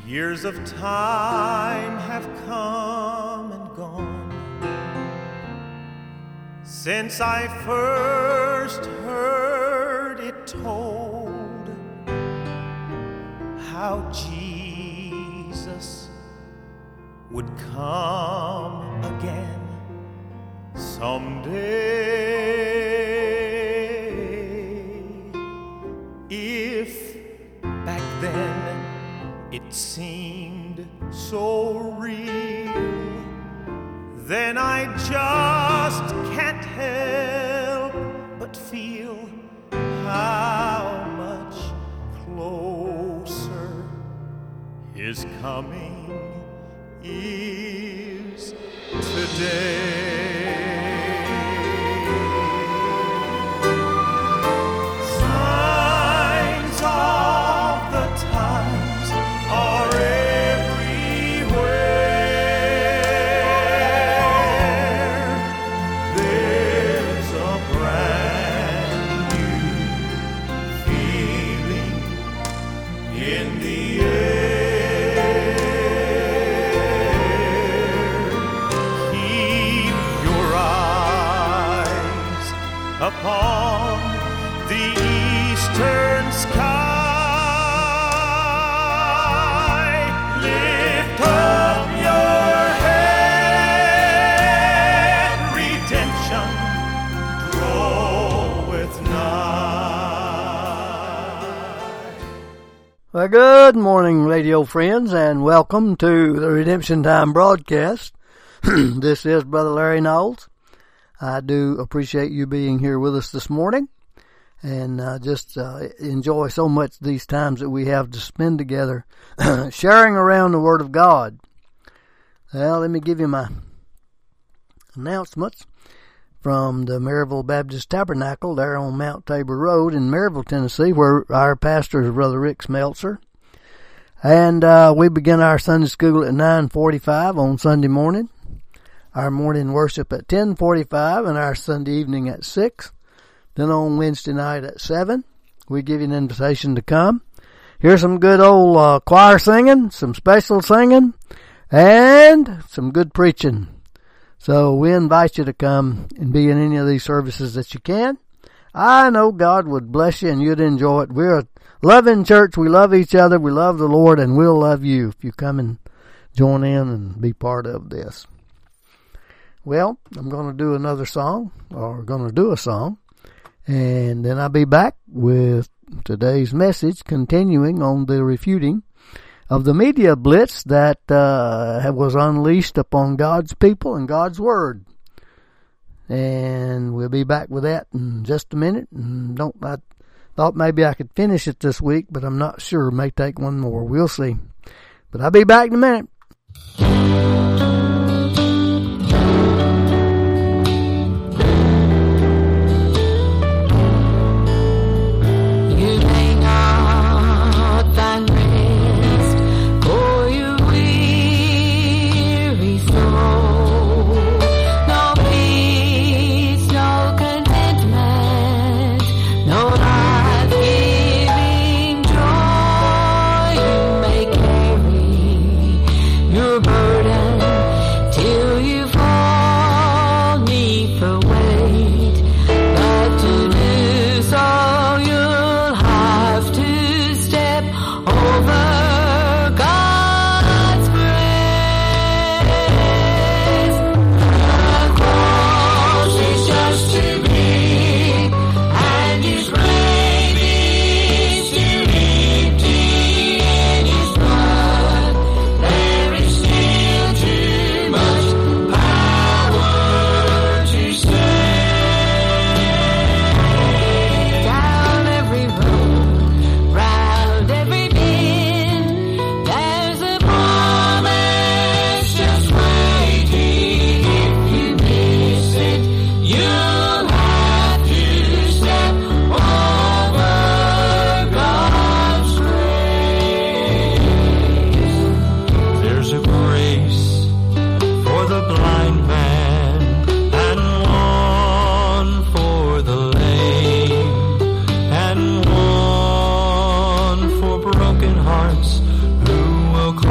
Years of time have come and gone since I first heard it told how Jesus would come again someday. If back then it seemed so real, then I just can't help but feel how much closer His coming is today. Signs of the times are everywhere. There's a brand new feeling in the air. Keep your eyes upon the eastern sky. Lift up your head, redemption draweth nigh. Well, good morning, radio friends, and welcome to the Redemption Time broadcast. This is Brother Larry Knowles. I do appreciate you being here with us this morning, and just enjoy so much these times that we have to spend together sharing around the Word of God. Well, let me give you my announcements from the Maryville Baptist Tabernacle there on Mount Tabor Road in Maryville, Tennessee, where our pastor is Brother Rick Smeltzer. And we begin our Sunday school at 9:45 on Sunday morning, our morning worship at 10:45, and our Sunday evening at 6. Then on Wednesday night at 7, we give you an invitation to come. Here's some good old choir singing, some special singing, and some good preaching. So we invite you to come and be in any of these services that you can. I know God would bless you and you'd enjoy it. We're a loving church. We love each other. We love the Lord, and we'll love you if you come and join in and be part of this. Well, I'm going to do another song, or going to do a song, and then I'll be back with today's message, continuing on the refuting of the media blitz that was unleashed upon God's people and God's Word. And we'll be back with that in just a minute. And I thought maybe I could finish it this week, but I'm not sure. It may take one more. We'll see. But I'll be back in a minute. hearts who will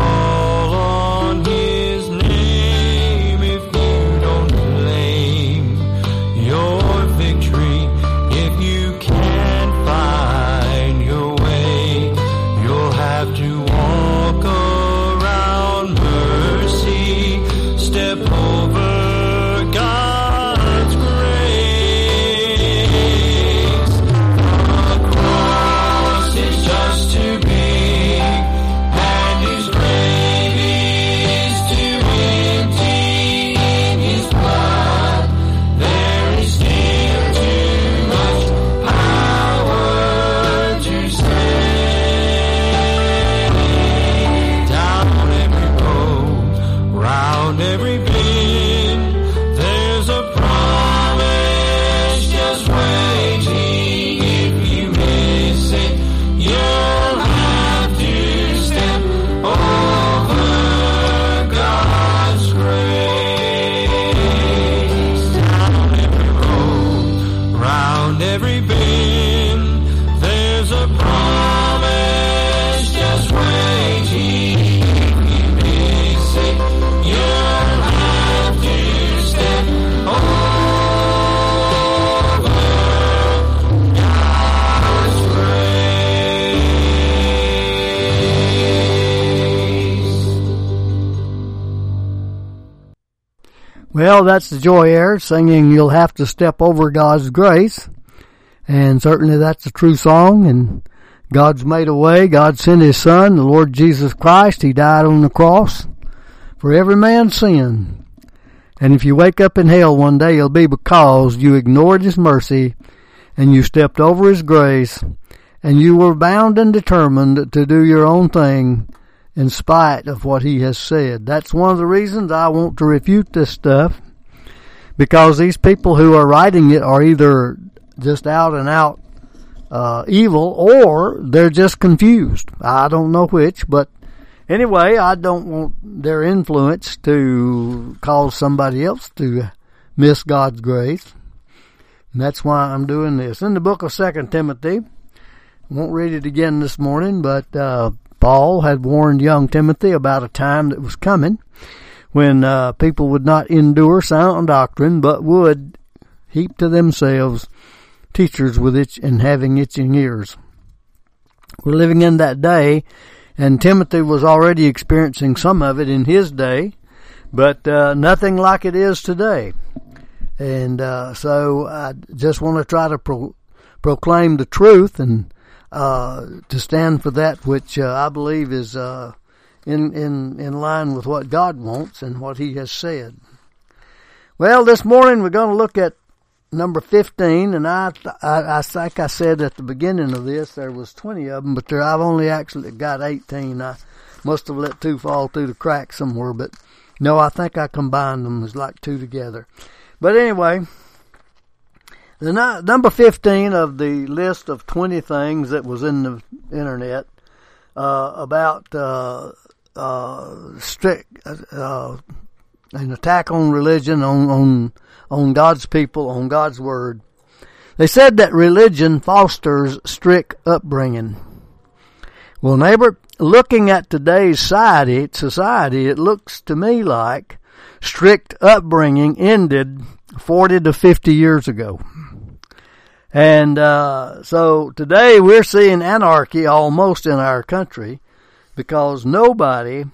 Well, that's the Joy Air singing You'll Have to Step Over God's Grace. And certainly that's a true song, and God's made a way. God sent His Son, the Lord Jesus Christ. He died on the cross for every man's sin. And if you wake up in hell one day, it'll be because you ignored His mercy and you stepped over His grace and you were bound and determined to do your own thing in spite of what He has said. That's one of the reasons I want to refute this stuff, because these people who are writing it are either just out and out evil, or they're just confused. I don't know which, but anyway, I don't want their influence to cause somebody else to miss God's grace. And that's why I'm doing this. In the book of 2 Timothy, I won't read it again this morning, but Paul had warned young Timothy about a time that was coming when people would not endure sound doctrine, but would heap to themselves teachers with having itching ears. We're living in that day, and Timothy was already experiencing some of it in his day, but nothing like it is today. And so I just want to try to proclaim the truth and to stand for that which I believe is in line with what God wants and what He has said. Well, this morning we're going to look at number 15, and I think I said at the beginning of this there was 20 of them, but I've only actually got 18. I must have let 2 fall through the cracks somewhere, but no, I think I combined them as like 2 together. But anyway, the number 15 of the list of 20 things that was in the internet about strict an attack on religion, on God's people, on God's Word. They said that religion fosters strict upbringing. Well, neighbor, looking at today's society, it looks to me like strict upbringing ended 40 to 50 years ago. And so today we're seeing anarchy almost in our country, because nobody,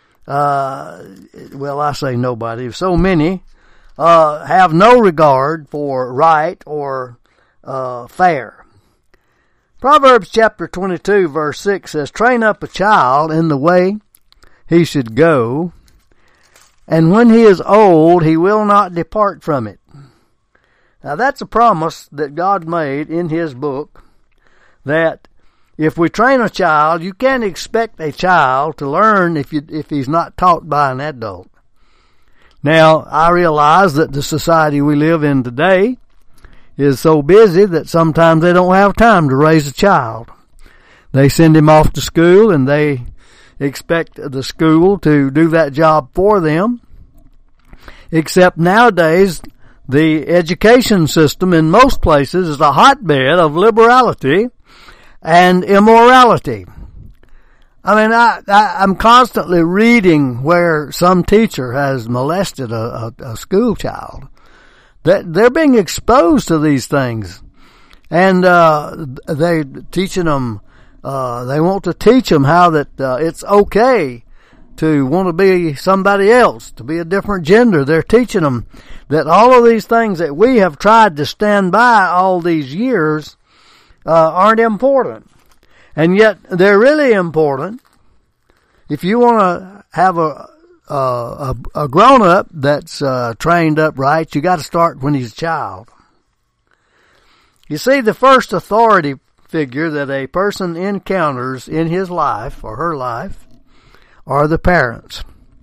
well, I say nobody, so many have no regard for right or fair. Proverbs chapter 22 verse 6 says, "Train up a child in the way he should go, and when he is old he will not depart from it." Now that's a promise that God made in His book, that if we train a child, you can't expect a child to learn if he's not taught by an adult. Now, I realize that the society we live in today is so busy that sometimes they don't have time to raise a child. They send him off to school and they expect the school to do that job for them. Except nowadays, the education system in most places is a hotbed of liberality and immorality. I mean, I'm constantly reading where some teacher has molested a school child. That they're being exposed to these things, and they teaching them. They want to teach them how that it's okay to want to be somebody else, to be a different gender. They're teaching them that all of these things that we have tried to stand by all these years aren't important. And yet they're really important. If you want to have a grown-up that's trained up right, you got to start when he's a child. You see, the first authority figure that a person encounters in his life or her life are the parents.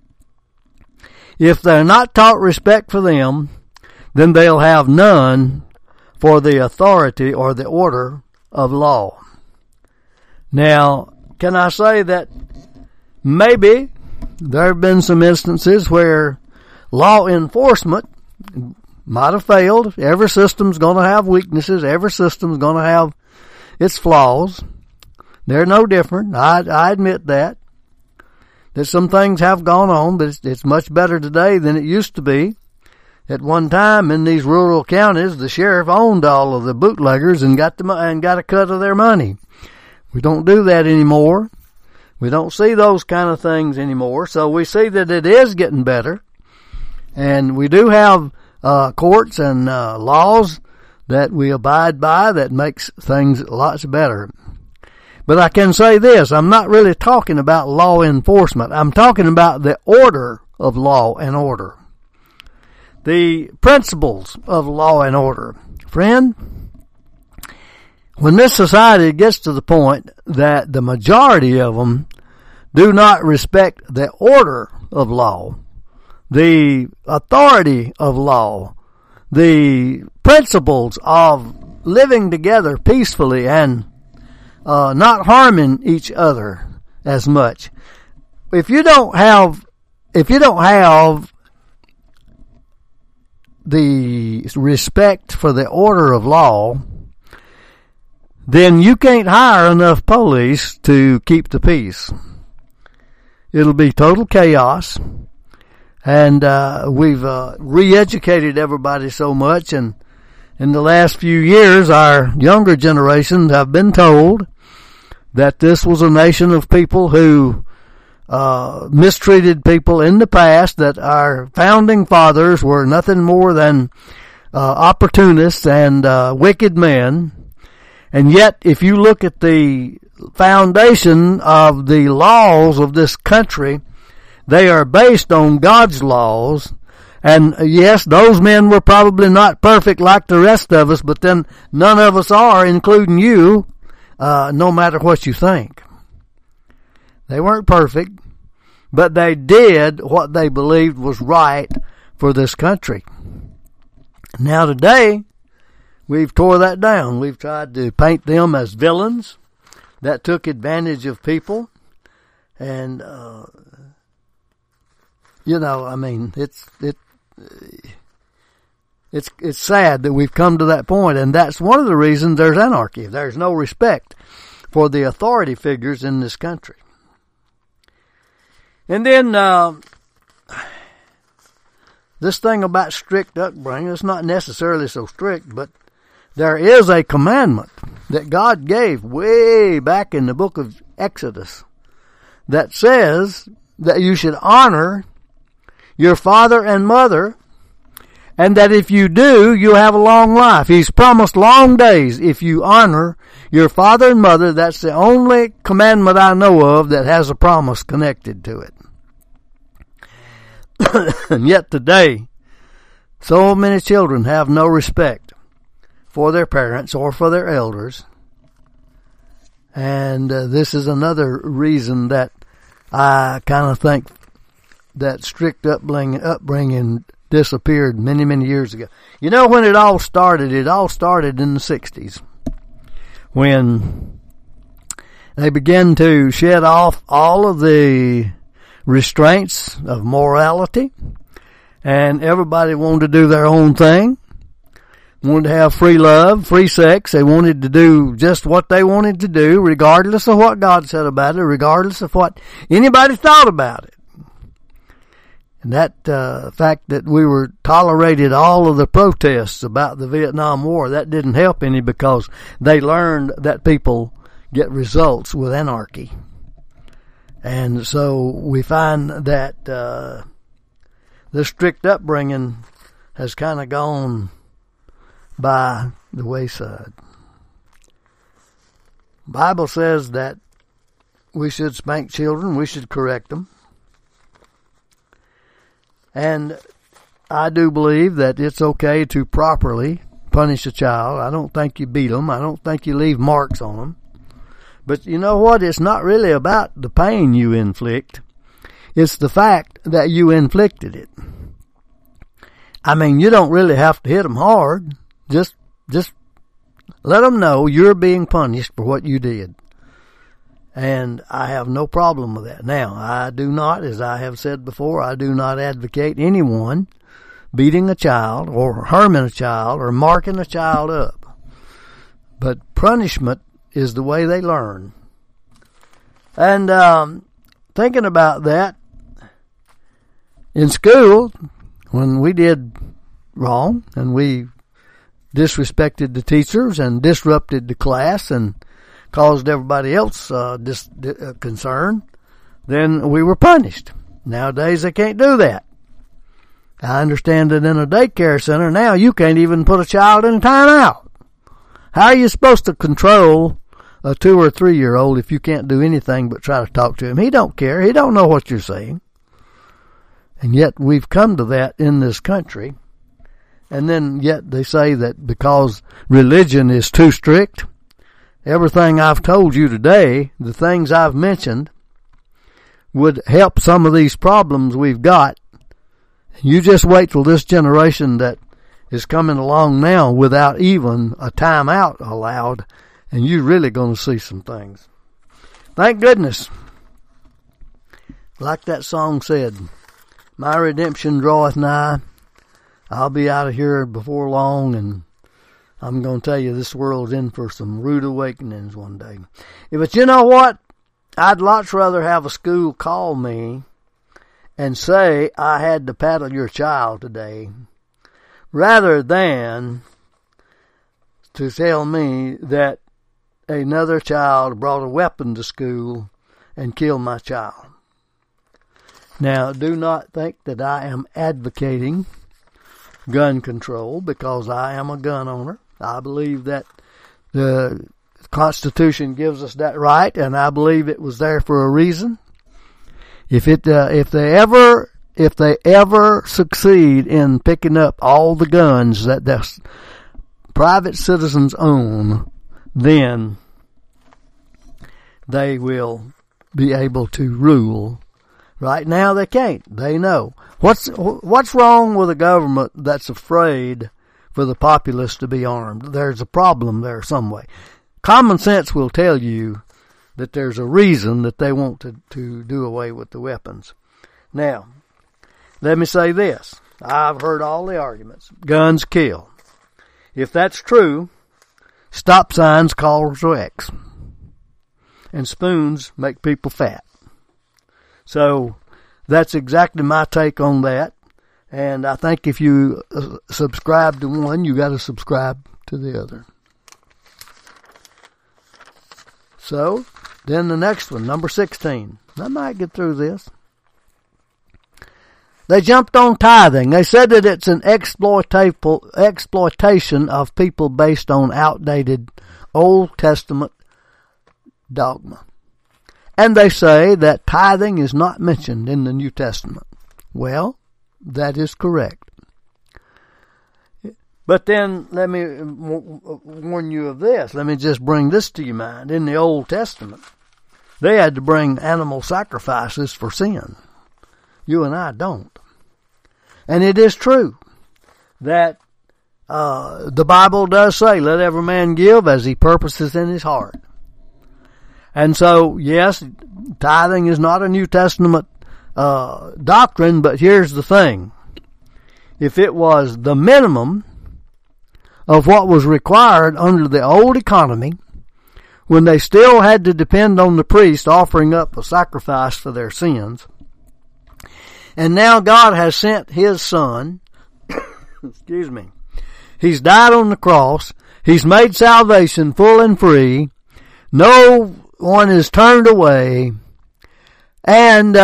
If they're not taught respect for them, then they'll have none for the authority or the order of law. Now, can I say that maybe there have been some instances where law enforcement might have failed. Every system's going to have weaknesses. Every system's going to have its flaws. They're no different. I admit that. That some things have gone on, but it's much better today than it used to be. At one time in these rural counties, the sheriff owned all of the bootleggers and got a cut of their money. We don't do that anymore. We don't see those kind of things anymore. So we see that it is getting better. And we do have courts and laws that we abide by that makes things lots better. But I can say this, I'm not really talking about law enforcement. I'm talking about the order of law and order. The principles of law and order. Friend, when this society gets to the point that the majority of them do not respect the order of law, the authority of law, the principles of living together peacefully and not harming each other as much. If you don't have the respect for the order of law, then you can't hire enough police to keep the peace. It'll be total chaos. And we've re-educated everybody so much, and in the last few years, our younger generations have been told that this was a nation of people who mistreated people in the past, that our founding fathers were nothing more than opportunists and wicked men. And yet, if you look at the foundation of the laws of this country, they are based on God's laws. And yes, those men were probably not perfect like the rest of us, but then none of us are, including you, no matter what you think. They weren't perfect, but they did what they believed was right for this country. Now today, we've tore that down. We've tried to paint them as villains that took advantage of people. And, it's sad that we've come to that point, and that's one of the reasons there's anarchy. There's no respect for the authority figures in this country. And then, this thing about strict upbringing, it's not necessarily so strict, but there is a commandment that God gave way back in the book of Exodus that says that you should honor your father and mother, and that if you do, you'll have a long life. He's promised long days if you honor your father and mother. That's the only commandment I know of that has a promise connected to it. And yet today, so many children have no respect for their parents or for their elders. And this is another reason that I kind of think that strict upbringing disappeared many, many years ago. You know when it all started? It all started in the 60s. When they began to shed off all of the restraints of morality, and everybody wanted to do their own thing. Wanted to have free love, free sex. They wanted to do just what they wanted to do, regardless of what God said about it, regardless of what anybody thought about it. And that fact that we were tolerated all of the protests about the Vietnam War, that didn't help any, because they learned that people get results with anarchy. And so we find that this strict upbringing has kind of gone by the wayside. Bible says that we should spank children, we should correct them. And I do believe that it's okay to properly punish a child. I don't think you beat them. I don't think you leave marks on them. But you know what? It's not really about the pain you inflict. It's the fact that you inflicted it. I mean, you don't really have to hit them hard. Just let them know you're being punished for what you did. And I have no problem with that. Now, I do not, as I have said before, I do not advocate anyone beating a child or harming a child or marking a child up. But punishment is the way they learn. And thinking about that, in school, when we did wrong and we disrespected the teachers and disrupted the class and caused everybody else concern, then we were punished. Nowadays they can't do that. I understand that in a daycare center now you can't even put a child in timeout. How are you supposed to control a 2 or 3 year old if you can't do anything but try to talk to him? He don't care. He don't know what you're saying. And yet we've come to that in this country. And then yet they say that because religion is too strict, everything I've told you today, the things I've mentioned, would help some of these problems we've got. You just wait till this generation that is coming along now without even a timeout allowed, and you're really going to see some things. Thank goodness. Like that song said, my redemption draweth nigh. I'll be out of here before long, and I'm going to tell you this world's in for some rude awakenings one day. But you know what? I'd lots rather have a school call me and say I had to paddle your child today, rather than to tell me that another child brought a weapon to school and killed my child. Now, do not think that I am advocating gun control, because I am a gun owner. I believe that the Constitution gives us that right, and I believe it was there for a reason. If they ever succeed in picking up all the guns that the private citizens own, then they will be able to rule. Right now they can't. They know. What's wrong with a government that's afraid for the populace to be armed? There's a problem there some way. Common sense will tell you that there's a reason that they want to do away with the weapons. Now, let me say this. I've heard all the arguments. Guns kill. If that's true, stop signs cause wrecks. And spoons make people fat. So, that's exactly my take on that. And I think if you subscribe to one, you got to subscribe to the other. So, then the next one, number 16. I might get through this. They jumped on tithing. They said that it's an exploitation of people based on outdated Old Testament dogma. And they say that tithing is not mentioned in the New Testament. Well, that is correct. But then let me warn you of this. Let me just bring this to your mind. In the Old Testament, they had to bring animal sacrifices for sin. You and I don't. And it is true that the Bible does say, let every man give as he purposes in his heart. And so, yes, tithing is not a New Testament doctrine, but here's the thing. If it was the minimum of what was required under the old economy, when they still had to depend on the priest offering up a sacrifice for their sins, and now God has sent His Son, excuse me, He's died on the cross, He's made salvation full and free, no one is turned away, and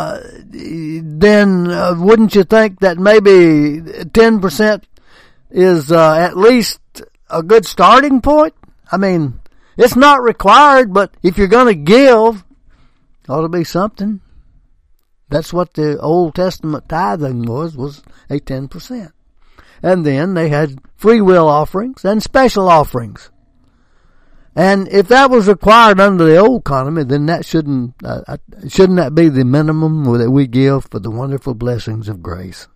then wouldn't you think that maybe 10% is at least a good starting point? I mean, it's not required, but if you're going to give, ought to be something. That's what the Old Testament tithing was a 10%. And then they had free will offerings and special offerings. And if that was required under the old economy, then that shouldn't that be the minimum that we give for the wonderful blessings of grace?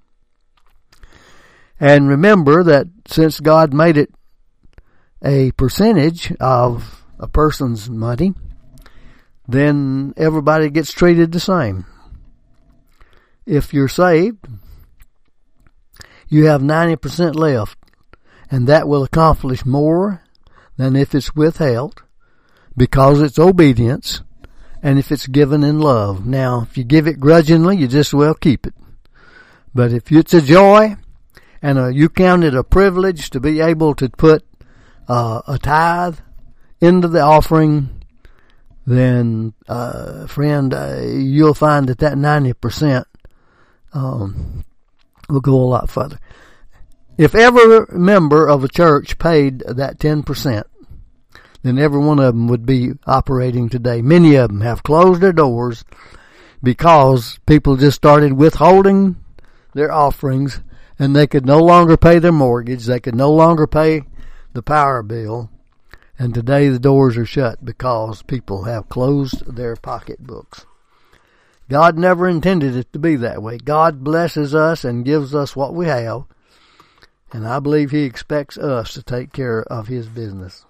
And remember that since God made it a percentage of a person's money, then everybody gets treated the same. If you're saved, you have 90% left, and that will accomplish more than if it's withheld, because it's obedience, and if it's given in love. Now, if you give it grudgingly, you just well keep it. But if it's a joy, and you count it a privilege to be able to put a tithe into the offering, then, friend, you'll find that 90% We'll go a lot further. If every member of a church paid that 10%, then every one of them would be operating today. Many of them have closed their doors because people just started withholding their offerings, and they could no longer pay their mortgage. They could no longer pay the power bill. And today the doors are shut because people have closed their pocketbooks. God never intended it to be that way. God blesses us and gives us what we have. And I believe He expects us to take care of His business.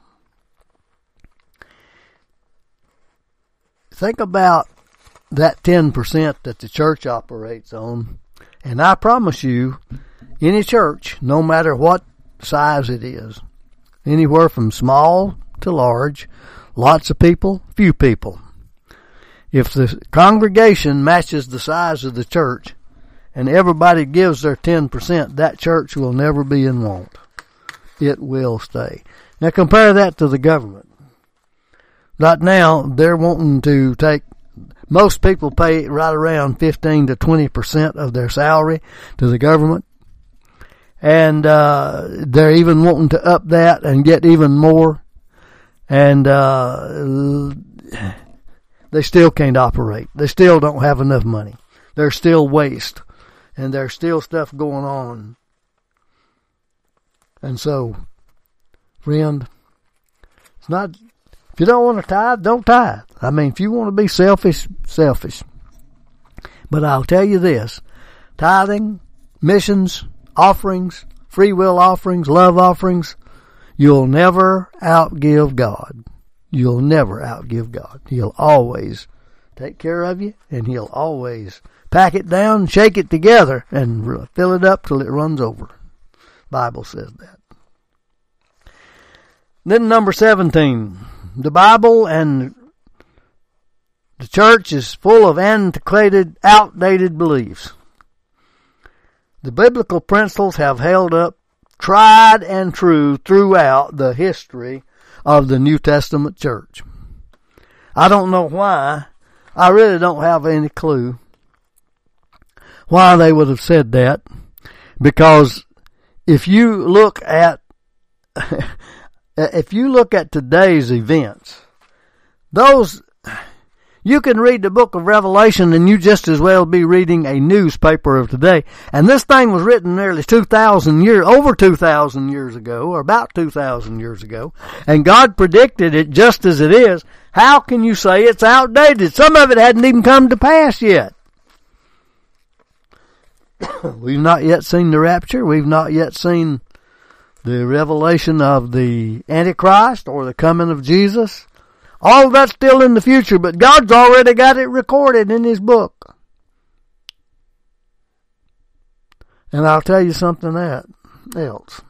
Think about that 10% that the church operates on. And I promise you, any church, no matter what size it is, anywhere from small to large, lots of people, few people. If the congregation matches the size of the church and everybody gives their 10%, that church will never be in want. It will stay. Now compare that to the government. Right now, they're wanting to take, most people pay right around 15 to 20% of their salary to the government. And they're even wanting to up that and get even more. And they still can't operate. They still don't have enough money. There's still waste. And there's still stuff going on. And so, friend, it's not, if you don't want to tithe, don't tithe. I mean, if you want to be selfish, selfish. But I'll tell you this, tithing, missions, offerings, free will offerings, love offerings, you'll never outgive God. You'll never outgive God. He'll always take care of you, and He'll always pack it down, shake it together, and fill it up till it runs over. Bible says that. Then number 17, the Bible and the church is full of antiquated, outdated beliefs. The biblical principles have held up tried and true throughout the history of the New Testament church. I don't know why. I really don't have any clue why they would have said that. Because if you look at today's events, those, you can read the book of Revelation and you just as well be reading a newspaper of today. And this thing was written nearly 2,000 years, over 2,000 years ago, or about 2,000 years ago. And God predicted it just as it is. How can you say it's outdated? Some of it hadn't even come to pass yet. We've not yet seen the rapture. We've not yet seen the revelation of the Antichrist or the coming of Jesus. All of that's still in the future, but God's already got it recorded in His book. And I'll tell you something else.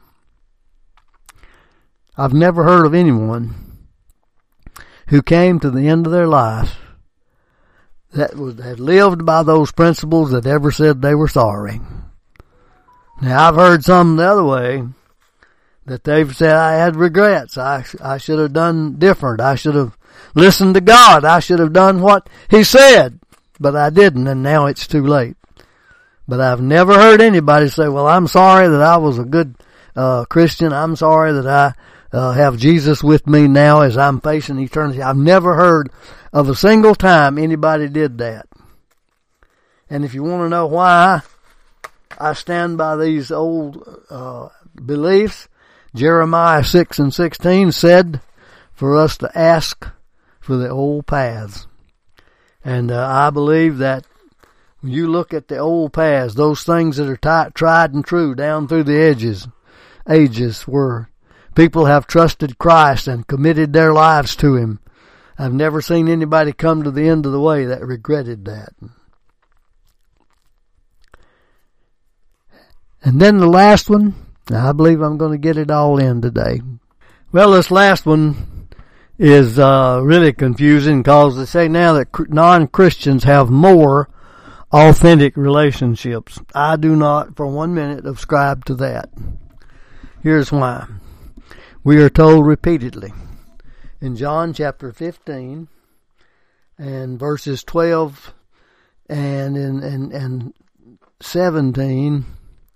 I've never heard of anyone who came to the end of their life that had lived by those principles that ever said they were sorry. Now, I've heard some the other way, that they've said, I had regrets. I should have done different. I should have listened to God. I should have done what He said. But I didn't, and now it's too late. But I've never heard anybody say, well, I'm sorry that I was a good Christian. I'm sorry that I have Jesus with me now as I'm facing eternity. I've never heard of a single time anybody did that. And if you want to know why I stand by these old beliefs, Jeremiah 6:16 said for us to ask for the old paths. And I believe that when you look at the old paths, those things that are tried and true down through the ages where people have trusted Christ and committed their lives to Him, I've never seen anybody come to the end of the way that regretted that. And then the last one, I believe I'm going to get it all in today. Well, this last one is really confusing because they say now that non-Christians have more authentic relationships. I do not for 1 minute subscribe to that. Here's why. We are told repeatedly in John chapter 15 and verses 12 and 17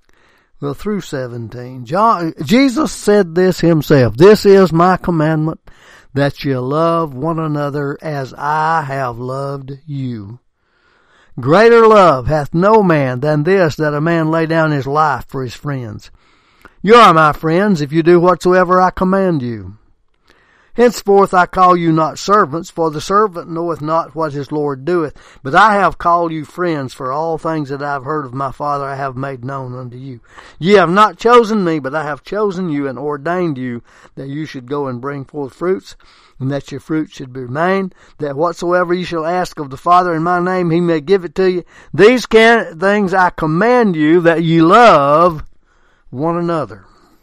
well, through 17. Jesus said this himself, "This is my commandment, that you love one another as I have loved you. Greater love hath no man than this, that a man lay down his life for his friends. You are my friends, if you do whatsoever I command you. Henceforth I call you not servants, for the servant knoweth not what his Lord doeth. But I have called you friends, for all things that I have heard of my Father I have made known unto you. Ye have not chosen me, but I have chosen you and ordained you, that you should go and bring forth fruits, and that your fruit should remain, that whatsoever you shall ask of the Father in my name, he may give it to you. These things I command you, that ye love one another."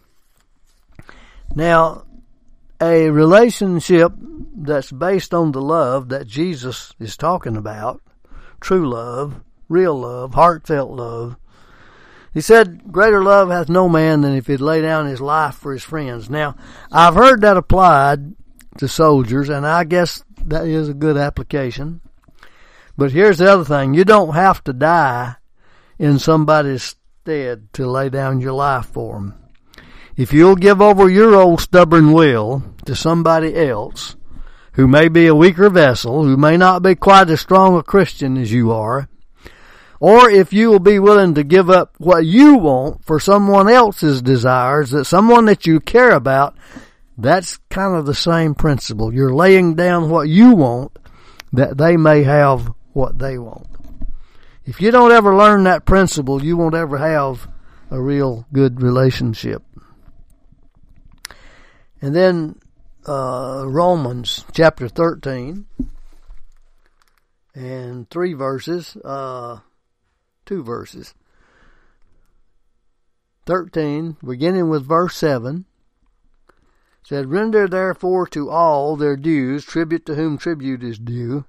Now, a relationship that's based on the love that Jesus is talking about, true love, real love, heartfelt love. He said, "Greater love hath no man than if he'd lay down his life for his friends." Now, I've heard that applied to soldiers, and I guess that is a good application. But here's the other thing. You don't have to die in somebody's stead to lay down your life for them. If you'll give over your old stubborn will to somebody else who may be a weaker vessel, who may not be quite as strong a Christian as you are, or if you will be willing to give up what you want for someone else's desires, that someone that you care about, that's kind of the same principle. You're laying down what you want that they may have what they want. If you don't ever learn that principle, you won't ever have a real good relationship. And then Romans chapter 13 and 2 verses. 13, beginning with verse 7, said, "Render therefore to all their dues, tribute to whom tribute is due,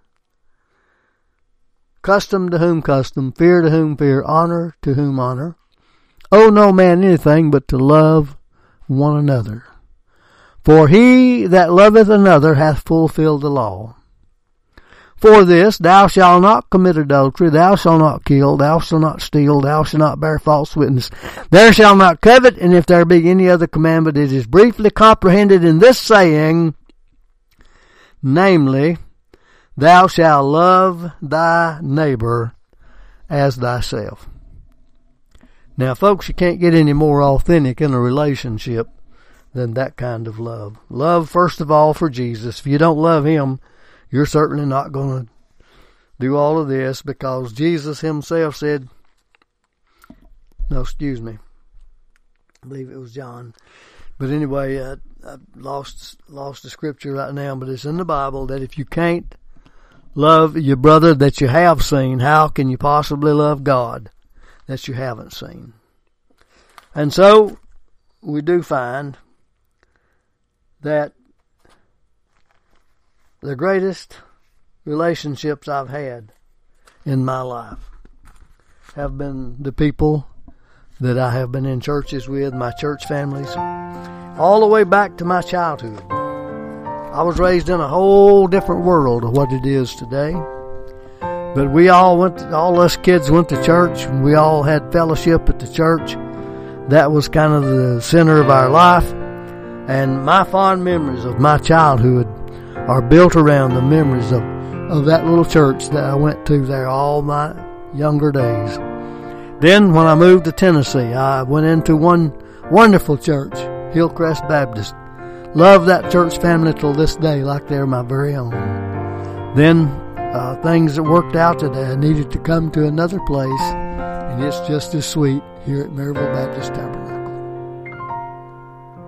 custom to whom custom, fear to whom fear, honor to whom honor. Owe no man anything but to love one another. For he that loveth another hath fulfilled the law. For this, thou shalt not commit adultery, thou shalt not kill, thou shalt not steal, thou shalt not bear false witness, thou shalt not covet, and if there be any other commandment, it is briefly comprehended in this saying, namely, thou shalt love thy neighbor as thyself." Now, folks, you can't get any more authentic in a relationship than that kind of love. Love, first of all, for Jesus. If you don't love him, you're certainly not going to do all of this, because Jesus himself said, I believe it was John. But anyway, I lost the scripture right now, but it's in the Bible that if you can't love your brother that you have seen, how can you possibly love God that you haven't seen? And so we do find that the greatest relationships I've had in my life have been the people that I have been in churches with, my church families, all the way back to my childhood. I was raised in a whole different world of what it is today. But all us kids went to church, and we all had fellowship at the church. That was kind of the center of our life. And my fond memories of my childhood are built around the memories of that little church that I went to there all my younger days. Then when I moved to Tennessee, I went into one wonderful church, Hillcrest Baptist. Love that church family till this day like they're my very own. Then things that worked out that I needed to come to another place, and it's just as sweet here at Maryville Baptist Tabernacle.